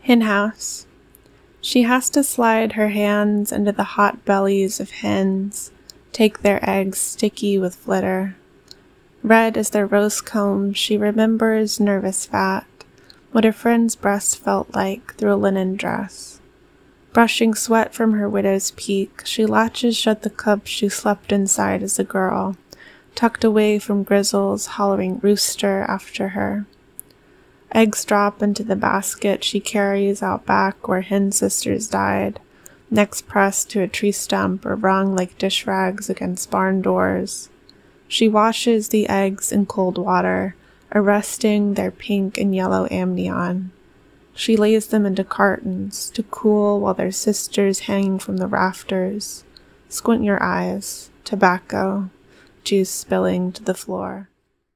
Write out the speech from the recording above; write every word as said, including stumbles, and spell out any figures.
Henhouse. She has to slide her hands into the hot bellies of hens, take their eggs sticky with flitter. Red as their rose combs, she remembers nervous fat, what her friend's breast felt like through a linen dress. Brushing sweat from her widow's peak, she latches shut the cub she slept inside as a girl, tucked away from Grizzle's hollering rooster after her. Eggs drop into the basket she carries out back where hen sisters died, necks pressed to a tree stump or wrung like dish rags against barn doors. She washes the eggs in cold water, arresting their pink and yellow amnion. She lays them into cartons to cool while their sisters hang from the rafters. Squint your eyes. Tobacco. Juice spilling to the floor.